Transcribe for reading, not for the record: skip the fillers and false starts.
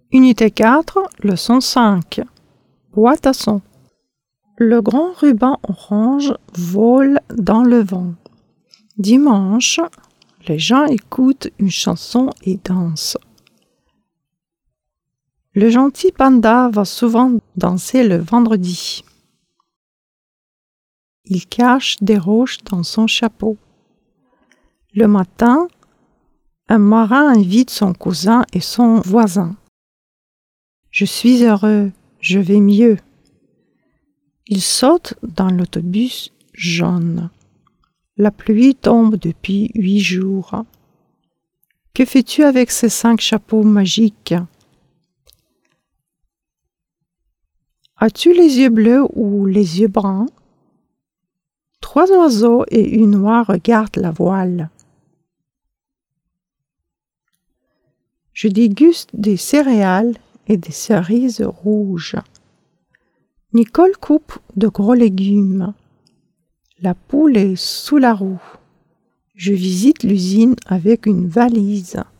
Unité 4, leçon 5. Boîte à son. Le grand ruban orange vole dans le vent. Dimanche, les gens écoutent une chanson et dansent. Le gentil panda va souvent danser le vendredi. Il cache des roches dans son chapeau. Le matin, un marin invite son cousin et son voisin. Je suis heureux, je vais mieux. Il saute dans l'autobus jaune. La pluie tombe depuis 8 jours. Que fais-tu avec ces 5 chapeaux magiques? As-tu les yeux bleus ou les yeux bruns? 3 oiseaux et une oie regardent la voile. Je déguste des céréales et des cerises rouges. Nicole coupe de gros légumes. La poule est sous la roue. Je visite l'usine avec une valise.